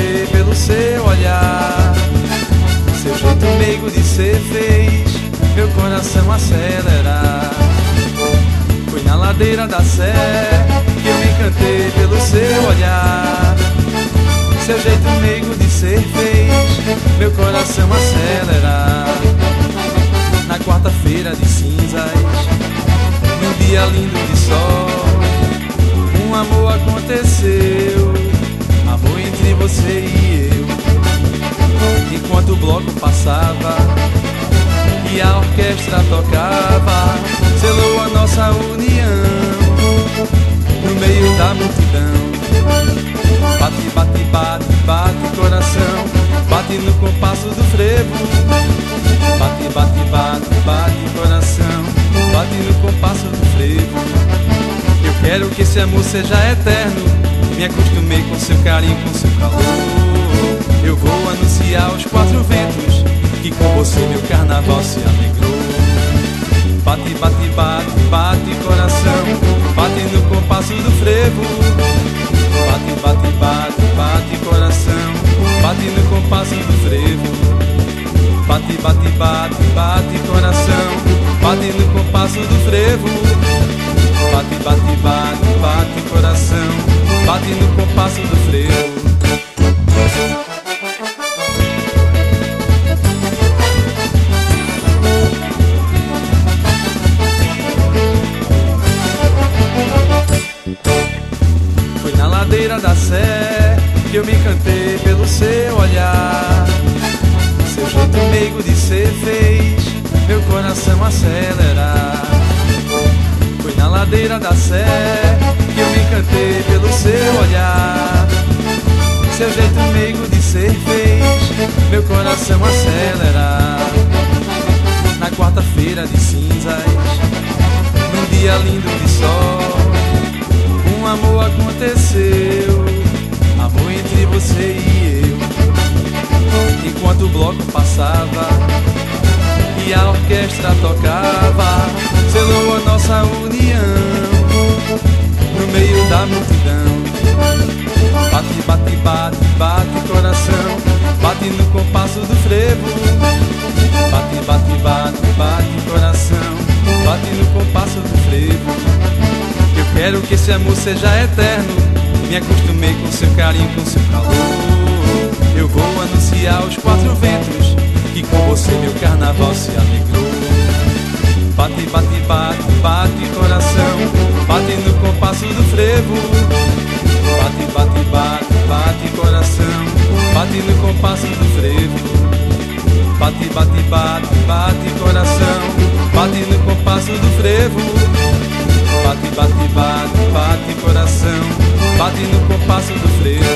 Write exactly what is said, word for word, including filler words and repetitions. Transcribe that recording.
encantei pelo seu olhar. Seu jeito meigo de ser fez meu coração acelerar. Foi na ladeira da Sé que eu me encantei pelo seu olhar. Seu jeito meigo de ser fez meu coração acelerar. Na quarta-feira de cinzas, num dia lindo de sol, um amor aconteceu, amor entre você e eu. Enquanto o bloco passava e a orquestra tocava, selou a nossa união no meio da multidão. Bate, bate, bate, bate coração, bate no compasso do frevo. Bate, bate, bate, bate coração, bate no compasso do frevo. Eu quero que esse amor seja eterno, me acostumei com seu carinho, com seu calor. Eu vou anunciar aos quatro ventos que com você meu carnaval se alegrou. Bate, bate, bate, bate coração, bate no compasso do frevo. Bate, bate, bate, bate coração, bate no compasso do frevo. Bate, bate, bate, bate coração, bate no compasso do frevo. Bate, bate, bate, bate coração, bate no compasso do frevo. Foi na ladeira da Sé que eu me encantei pelo seu olhar. Seu jeito meigo de ser fez meu coração acelerar. Foi na ladeira da Sé que eu me encantei pelo seu olhar. Seu jeito meigo de ser fez meu coração acelerar. Na quarta-feira de cinzas, num dia lindo de sol, um amor aconteceu, amor entre você e eu. Enquanto o bloco passava e a orquestra tocava, selou a nossa união no meio da multidão. Bate, bate, bate, bate coração, bate no compasso do frevo. Bate, bate, bate, bate coração, bate no compasso do frevo. Eu quero que esse amor seja eterno, me acostumei com seu carinho, com seu calor. Eu vou anunciar aos quatro ventos que com você meu carnaval se alegrou. Bate, bate, bate, bate coração, bate no compasso do frevo. Bate, bate, bate, bate coração, bate no compasso do frevo. Bate, bate, bate, bate coração, bate no compasso do frevo. Bate, bate, bate, bate coração, bate no compasso do frevo.